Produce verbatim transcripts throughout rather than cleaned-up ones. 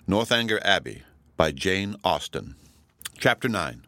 Northanger Abbey by Jane Austen. Chapter nine.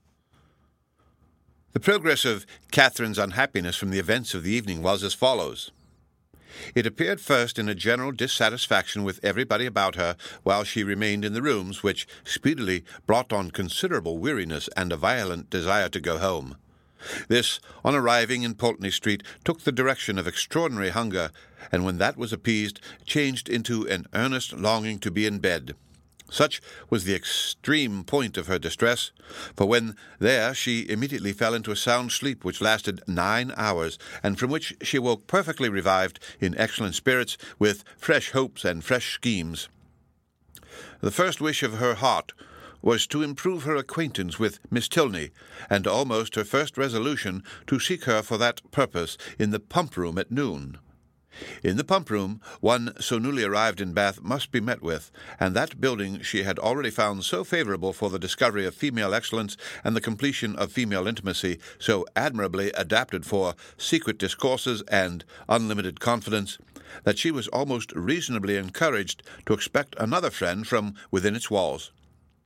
The progress of Catherine's unhappiness from the events of the evening was as follows. It appeared first in a general dissatisfaction with everybody about her while she remained in the rooms, which speedily brought on considerable weariness and a violent desire to go home. This, on arriving in Pulteney Street, took the direction of extraordinary hunger, and when that was appeased, changed into an earnest longing to be in bed. Such was the extreme point of her distress, for when there she immediately fell into a sound sleep which lasted nine hours, and from which she awoke perfectly revived, in excellent spirits, with fresh hopes and fresh schemes. The first wish of her heart was to improve her acquaintance with Miss Tilney, and almost her first resolution to seek her for that purpose in the pump-room at noon. In the pump-room, one so newly arrived in Bath must be met with, and that building she had already found so favourable for the discovery of female excellence and the completion of female intimacy, so admirably adapted for secret discourses and unlimited confidence, that she was almost reasonably encouraged to expect another friend from within its walls.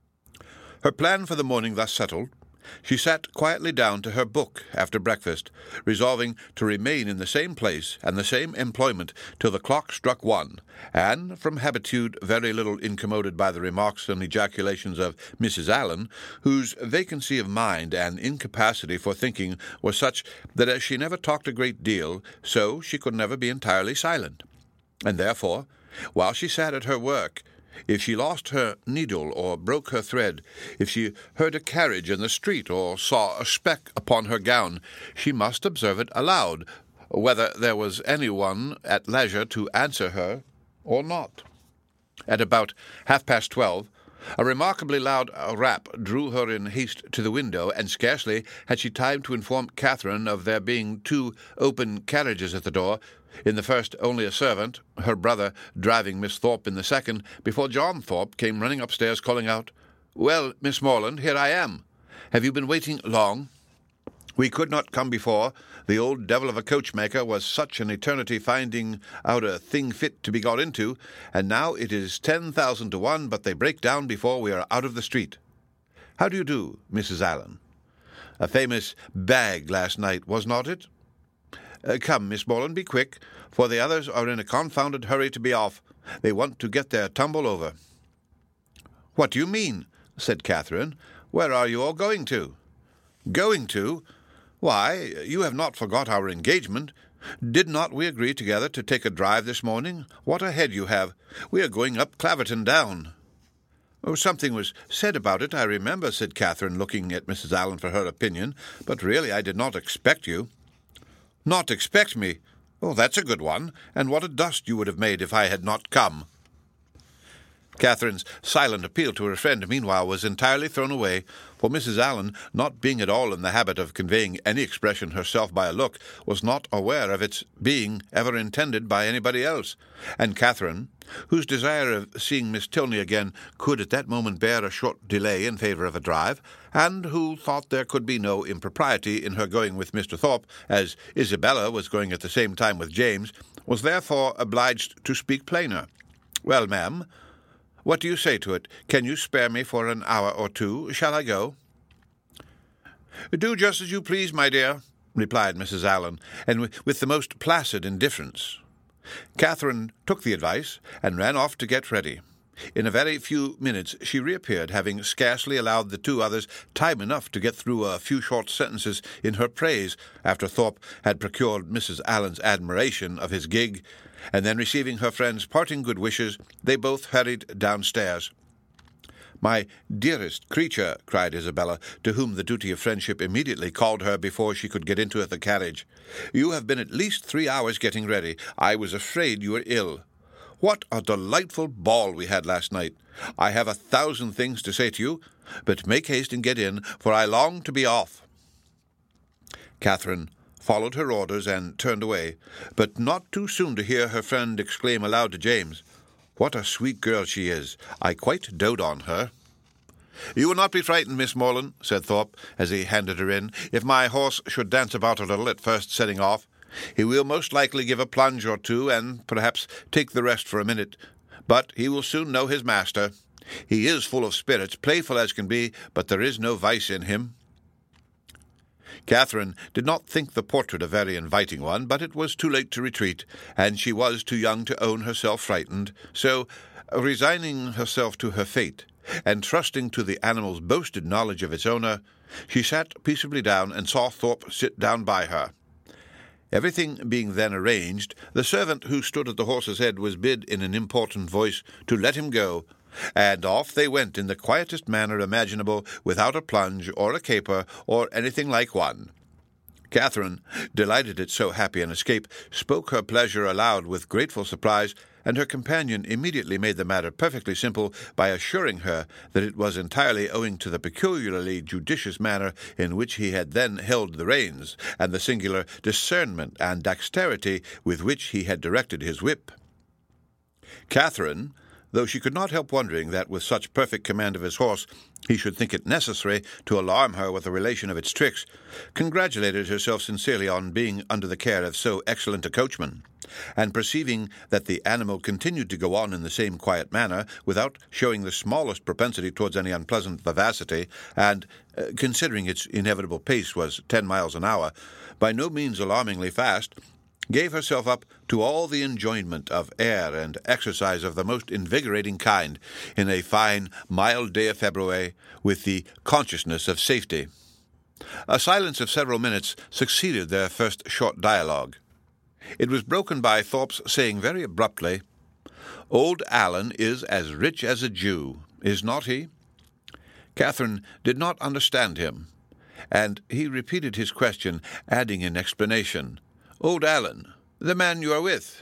Her plan for the morning thus settled, she sat quietly down to her book after breakfast, resolving to remain in the same place and the same employment till the clock struck one, and, from habitude very little incommoded by the remarks and ejaculations of Missus Allen, whose vacancy of mind and incapacity for thinking were such that as she never talked a great deal, so she could never be entirely silent, and therefore, while she sat at her work, if she lost her needle or broke her thread, if she heard a carriage in the street or saw a speck upon her gown, she must observe it aloud, whether there was any one at leisure to answer her or not. At about half-past twelve, a remarkably loud rap drew her in haste to the window, and scarcely had she time to inform Catherine of there being two open carriages at the door, in the first only a servant, her brother driving Miss Thorpe in the second, before John Thorpe came running upstairs, calling out, "Well, Miss Morland, here I am. Have you been waiting long? We could not come before. The old devil of a coachmaker was such an eternity finding out a thing fit to be got into, and now it is ten thousand to one but they break down before we are out of the street. How do you do, Missus Allen? A famous bag last night, was not it? Uh, come, Miss Morland, be quick, for the others are in a confounded hurry to be off. They want to get their tumble over." "What do you mean?" said Catherine. "Where are you all going to?" "Going to? Why, you have not forgot our engagement. Did not we agree together to take a drive this morning? What a head you have! We are going up Claverton Down." "Oh, something was said about it, I remember," said Catherine, looking at Missus Allen for her opinion, "but really I did not expect you." "Not expect me? Oh, that's a good one, and what a dust you would have made if I had not come." Catherine's silent appeal to her friend, meanwhile, was entirely thrown away, for Missus Allen, not being at all in the habit of conveying any expression herself by a look, was not aware of its being ever intended by anybody else, and Catherine, whose desire of seeing Miss Tilney again could at that moment bear a short delay in favour of a drive, and who thought there could be no impropriety in her going with Mister Thorpe, as Isabella was going at the same time with James, was therefore obliged to speak plainer. "Well, ma'am, what do you say to it? Can you spare me for an hour or two? Shall I go?" "Do just as you please, my dear," replied Missus Allen, and with the most placid indifference. Catherine took the advice, and ran off to get ready. In a very few minutes she reappeared, having scarcely allowed the two others time enough to get through a few short sentences in her praise, after Thorpe had procured Missus Allen's admiration of his gig, and then receiving her friend's parting good wishes, they both hurried downstairs. "My dearest creature," cried Isabella, to whom the duty of friendship immediately called her before she could get into the carriage, "you have been at least three hours getting ready. I was afraid you were ill. What a delightful ball we had last night! I have a thousand things to say to you, but make haste and get in, for I long to be off." Catherine followed her orders and turned away, but not too soon to hear her friend exclaim aloud to James, "What a sweet girl she is! I quite dote on her." "You will not be frightened, Miss Morland," said Thorpe, as he handed her in, "if my horse should dance about a little at first setting off. He will most likely give a plunge or two, and perhaps take the rest for a minute. But he will soon know his master. He is full of spirits, playful as can be, but there is no vice in him." Catherine did not think the portrait a very inviting one, but it was too late to retreat, and she was too young to own herself frightened, so, resigning herself to her fate, and trusting to the animal's boasted knowledge of its owner, she sat peaceably down and saw Thorpe sit down by her. Everything being then arranged, the servant who stood at the horse's head was bid in an important voice to let him go, and off they went in the quietest manner imaginable, without a plunge, or a caper, or anything like one. Catherine, delighted at so happy an escape, spoke her pleasure aloud with grateful surprise, and her companion immediately made the matter perfectly simple by assuring her that it was entirely owing to the peculiarly judicious manner in which he had then held the reins, and the singular discernment and dexterity with which he had directed his whip. Catherine, though she could not help wondering that with such perfect command of his horse he should think it necessary to alarm her with a relation of its tricks, congratulated herself sincerely on being under the care of so excellent a coachman, and perceiving that the animal continued to go on in the same quiet manner, without showing the smallest propensity towards any unpleasant vivacity, and, uh, considering its inevitable pace was ten miles an hour, by no means alarmingly fast, gave herself up to all the enjoyment of air and exercise of the most invigorating kind, in a fine, mild day of February, with the consciousness of safety. A silence of several minutes succeeded their first short dialogue. It was broken by Thorpe's saying very abruptly, "Old Allen is as rich as a Jew, is not he?" Catherine did not understand him, and he repeated his question, adding in explanation, "Old Allen, the man you are with."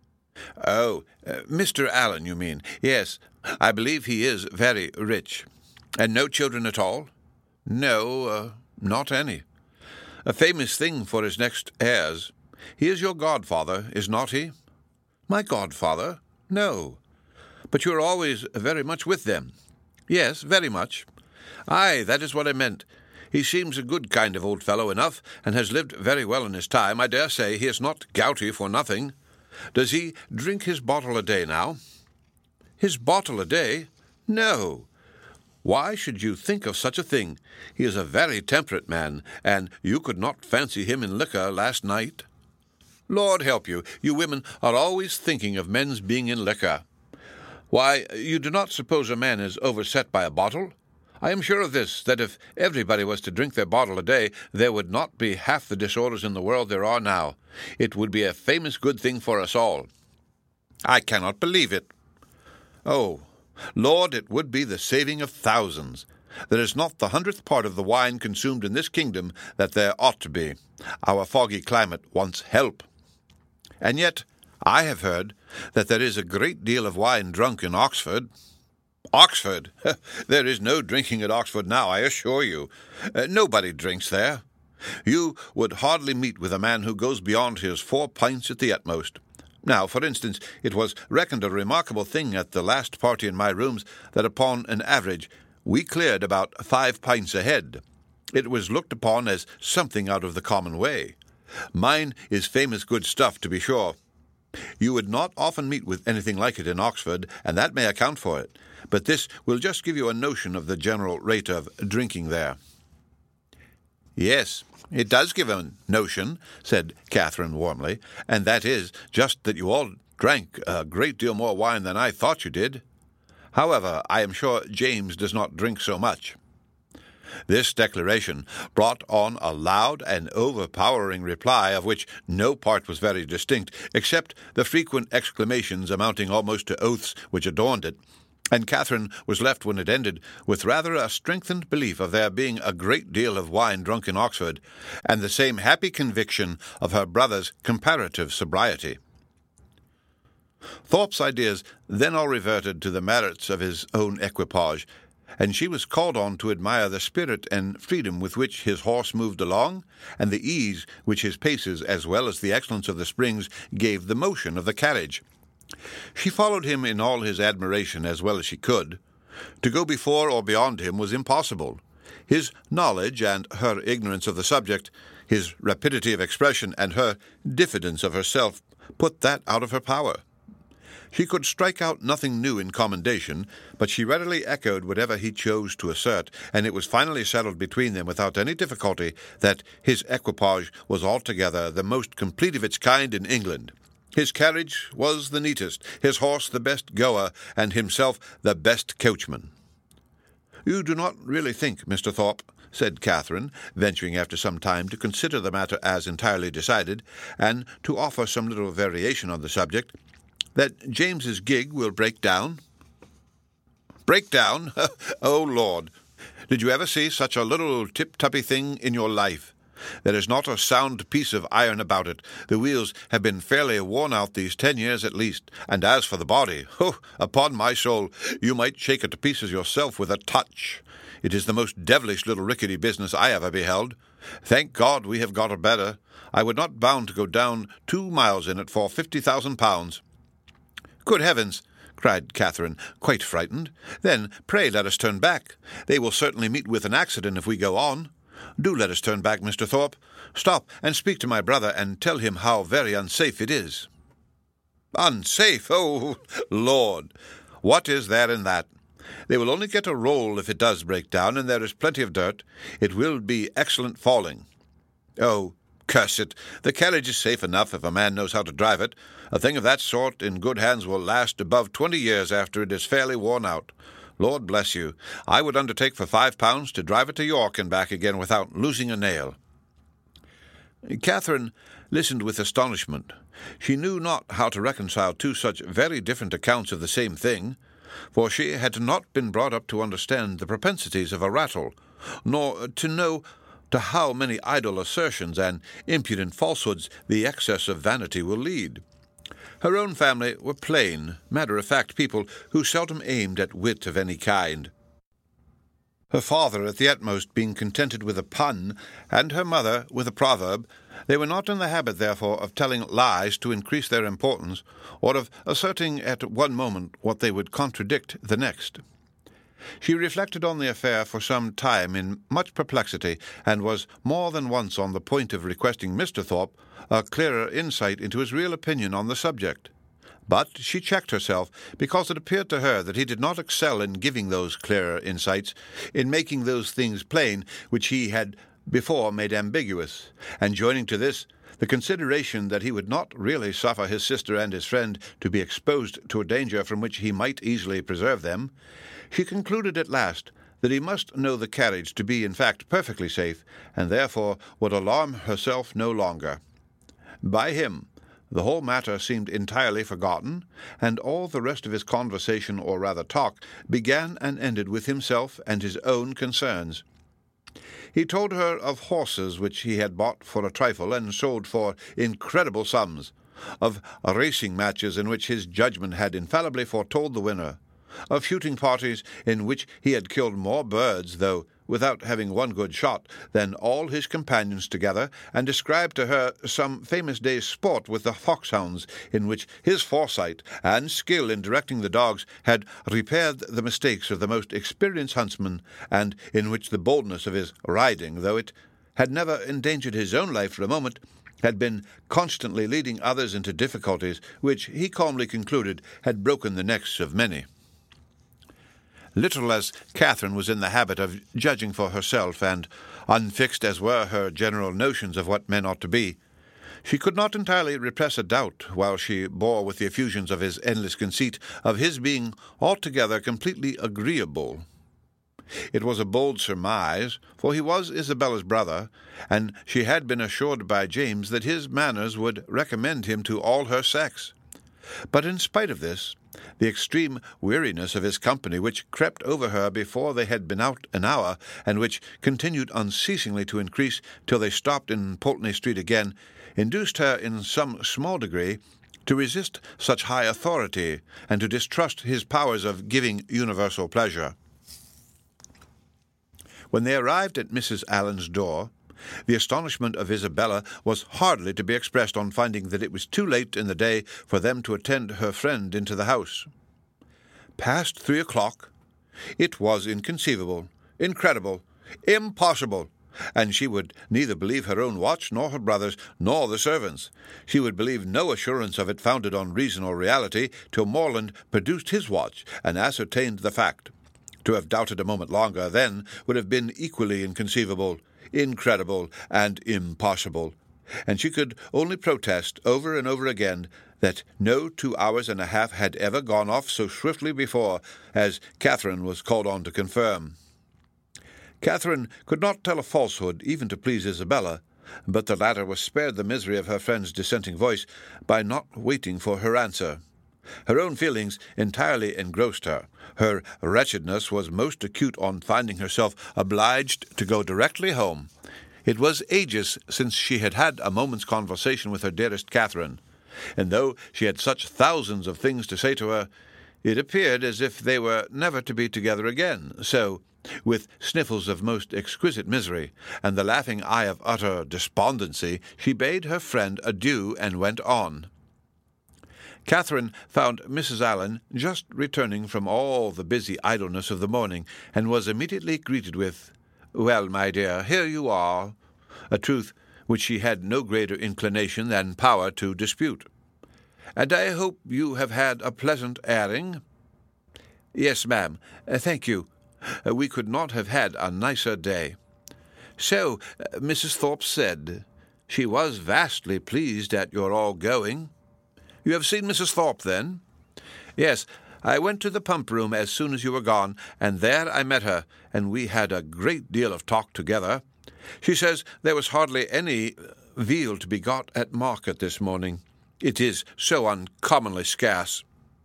"Oh, uh, Mister Allen, you mean? Yes, I believe he is very rich." "And no children at all?" "No, uh, not any." "A famous thing for his next heirs. He is your godfather, is not he?" "My godfather? No." "But you are always very much with them." "Yes, very much." "Aye, that is what I meant. He seems a good kind of old fellow enough, and has lived very well in his time. I dare say he is not gouty for nothing. Does he drink his bottle a day now?" "His bottle a day? No." "Why should you think of such a thing? He is a very temperate man, and you could not fancy him in liquor last night." "Lord help you, you women are always thinking of men's being in liquor. Why, you do not suppose a man is overset by a bottle? I am sure of this, that if everybody was to drink their bottle a day, there would not be half the disorders in the world there are now. It would be a famous good thing for us all." "I cannot believe it." "Oh, Lord, it would be the saving of thousands. There is not the hundredth part of the wine consumed in this kingdom that there ought to be. Our foggy climate wants help. And yet I have heard that there is a great deal of wine drunk in Oxford." "Oxford? There is no drinking at Oxford now, I assure you. Uh, nobody drinks there. You would hardly meet with a man who goes beyond his four pints at the utmost. Now, for instance, it was reckoned a remarkable thing at the last party in my rooms that upon an average we cleared about five pints a head. It was looked upon as something out of the common way. Mine is famous good stuff, to be sure. You would not often meet with anything like it in Oxford, and that may account for it. But this will just give you a notion of the general rate of drinking there." "Yes, it does give a notion," said Catherine warmly, "and that is just that you all drank a great deal more wine than I thought you did. However, I am sure James does not drink so much." This declaration brought on a loud and overpowering reply, of which no part was very distinct, except the frequent exclamations amounting almost to oaths which adorned it, and Catherine was left, when it ended, with rather a strengthened belief of there being a great deal of wine drunk in Oxford, and the same happy conviction of her brother's comparative sobriety. Thorpe's ideas then all reverted to the merits of his own equipage, and she was called on to admire the spirit and freedom with which his horse moved along, and the ease which his paces, as well as the excellence of the springs, gave the motion of the carriage. She followed him in all his admiration as well as she could. To go before or beyond him was impossible. His knowledge and her ignorance of the subject, his rapidity of expression and her diffidence of herself, put that out of her power. She could strike out nothing new in commendation, but she readily echoed whatever he chose to assert, and it was finally settled between them without any difficulty that his equipage was altogether the most complete of its kind in England. His carriage was the neatest, his horse the best goer, and himself the best coachman. "You do not really think, Mister Thorpe," said Catherine, venturing after some time to consider the matter as entirely decided, and to offer some little variation on the subject, "that James's gig will break down?" "Break down? Oh, Lord! Did you ever see such a little tip-tuppy thing in your life? There is not a sound piece of iron about it. The wheels have been fairly worn out these ten years at least, and as for the body, oh, upon my soul, you might shake it to pieces yourself with a touch. It is the most devilish little rickety business I ever beheld. Thank God we have got a better. I would not bound to go down two miles in it for fifty thousand pounds." "Good heavens!" cried Catherine, quite frightened. "Then pray let us turn back. They will certainly meet with an accident if we go on. Do let us turn back, Mister Thorpe. Stop and speak to my brother, and tell him how very unsafe it is." "Unsafe? Oh, Lord! What is there in that? They will only get a roll if it does break down, and there is plenty of dirt. It will be excellent falling." "Oh, curse it! The carriage is safe enough if a man knows how to drive it. A thing of that sort in good hands will last above twenty years after it is fairly worn out. Lord bless you, I would undertake for five pounds to drive it to York and back again without losing a nail." Catherine listened with astonishment. She knew not how to reconcile two such very different accounts of the same thing, for she had not been brought up to understand the propensities of a rattle, nor to know to how many idle assertions and impudent falsehoods the excess of vanity will lead. Her own family were plain, matter-of-fact people who seldom aimed at wit of any kind, her father at the utmost being contented with a pun, and her mother with a proverb. They were not in the habit, therefore, of telling lies to increase their importance, or of asserting at one moment what they would contradict the next. She reflected on the affair for some time in much perplexity, and was more than once on the point of requesting Mister Thorpe a clearer insight into his real opinion on the subject. But she checked herself, because it appeared to her that he did not excel in giving those clearer insights, in making those things plain which he had before made ambiguous, and joining to this the consideration that he would not really suffer his sister and his friend to be exposed to a danger from which he might easily preserve them, she concluded at last that he must know the carriage to be in fact perfectly safe, and therefore would alarm herself no longer. By him the whole matter seemed entirely forgotten, and all the rest of his conversation, or rather talk, began and ended with himself and his own concerns. He told her of horses which he had bought for a trifle and sold for incredible sums, of racing matches in which his judgment had infallibly foretold the winner, of shooting parties in which he had killed more birds, though without having one good shot, than all his companions together, and described to her some famous day's sport with the foxhounds, in which his foresight and skill in directing the dogs had repaired the mistakes of the most experienced huntsman, and in which the boldness of his riding, though it had never endangered his own life for a moment, had been constantly leading others into difficulties which he calmly concluded had broken the necks of many. Little as Catherine was in the habit of judging for herself, and unfixed as were her general notions of what men ought to be, she could not entirely repress a doubt, while she bore with the effusions of his endless conceit, of his being altogether completely agreeable. It was a bold surmise, for he was Isabella's brother, and she had been assured by James that his manners would recommend him to all her sex. But in spite of this, the extreme weariness of his company, which crept over her before they had been out an hour, and which continued unceasingly to increase till they stopped in Pulteney Street again, induced her in some small degree to resist such high authority, and to distrust his powers of giving universal pleasure. When they arrived at Missus Allen's door, the astonishment of Isabella was hardly to be expressed on finding that it was too late in the day for them to attend her friend into the house. Past three o'clock? It was inconceivable, incredible, impossible. and she would neither believe her own watch, nor her brother's, nor the servants'. She would believe no assurance of it founded on reason or reality, till Morland produced his watch, and ascertained the fact. To have doubted a moment longer then would have been equally inconceivable, incredible, and impossible, and she could only protest over and over again that no two hours and a half had ever gone off so swiftly before, as Catherine was called on to confirm. Catherine could not tell a falsehood even to please Isabella, but the latter was spared the misery of her friend's dissenting voice by not waiting for her answer. Her own feelings entirely engrossed her. Her wretchedness was most acute on finding herself obliged to go directly home. It was ages since she had had a moment's conversation with her dearest Catherine, and though she had such thousands of things to say to her, it appeared as if they were never to be together again. So, with sniffles of most exquisite misery, and the laughing eye of utter despondency, she bade her friend adieu and went on. Catherine found Missus Allen just returning from all the busy idleness of the morning, and was immediately greeted with, "Well, my dear, here you are," a truth which she had no greater inclination than power to dispute. "And I hope you have had a pleasant airing?" "Yes, ma'am, uh, thank you. Uh, we could not have had a nicer day." "So, uh, Missus Thorpe said. She was vastly pleased at your all going." "You have seen Missus Thorpe, then?" "Yes, I went to the pump-room as soon as you were gone, and there I met her, and we had a great deal of talk together. She says there was hardly any veal to be got at market this morning. It is so uncommonly scarce."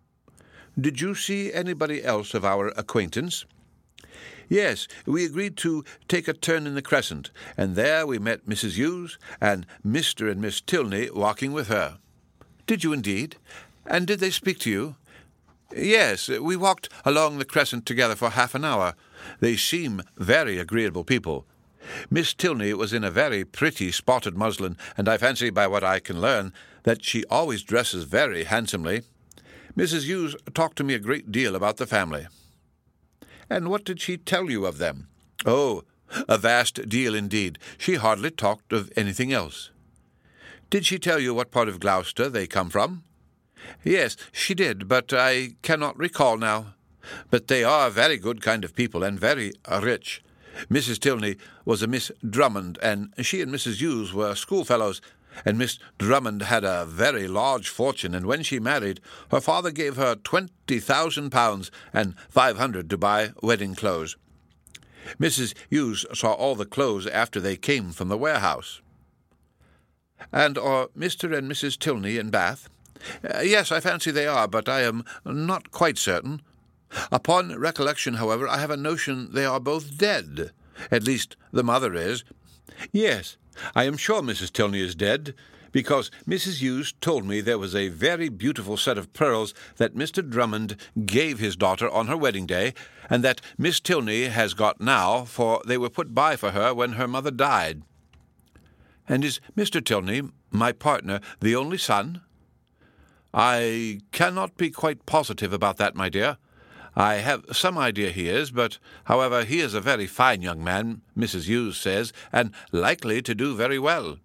"Did you see anybody else of our acquaintance?" "Yes, we agreed to take a turn in the Crescent, and there we met Missus Hughes and Mister and Miss Tilney walking with her." "Did you indeed? And did they speak to you?" "Yes, we walked along the Crescent together for half an hour. They seem very agreeable people. Miss Tilney was in a very pretty spotted muslin, and I fancy, by what I can learn, that she always dresses very handsomely. Missus Hughes talked to me a great deal about the family." "And what did she tell you of them?" "Oh, a vast deal indeed. She hardly talked of anything else." "Did she tell you what part of Gloucester they come from?" "Yes, she did, but I cannot recall now. But they are a very good kind of people, and very rich. Missus Tilney was a Miss Drummond, and she and Missus Hughes were schoolfellows, and Miss Drummond had a very large fortune, and when she married, her father gave her twenty thousand pounds and five hundred to buy wedding clothes. Missus Hughes saw all the clothes after they came from the warehouse." "And are Mister and Missus Tilney in Bath?" Uh, "Yes, I fancy they are, but I am not quite certain. Upon recollection, however, I have a notion they are both dead. At least the mother is." "Yes, I am sure Missus Tilney is dead, because Missus Hughes told me there was a very beautiful set of pearls that Mister Drummond gave his daughter on her wedding day, and that Miss Tilney has got now, for they were put by for her when her mother died." "And is Mister Tilney, my partner, the only son?" "I cannot be quite positive about that, my dear. I have some idea he is, but, however, he is a very fine young man, Missus Hughes says, and likely to do very well."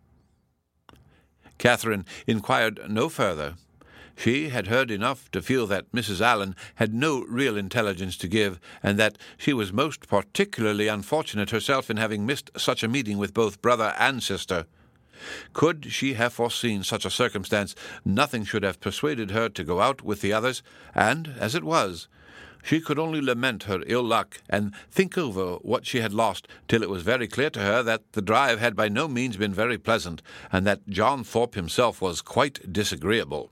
Catherine inquired no further. She had heard enough to feel that Missus Allen had no real intelligence to give, and that she was most particularly unfortunate herself in having missed such a meeting with both brother and sister. Could she have foreseen such a circumstance, nothing should have persuaded her to go out with the others, and, as it was, she could only lament her ill luck, and think over what she had lost, till it was very clear to her that the drive had by no means been very pleasant, and that John Thorpe himself was quite disagreeable.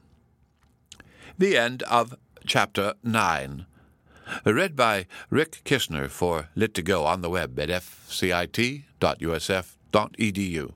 The end of Chapter nine. Read by Rick Kistner for Lit to Go on the web at f c i t dot u s f dot e d u.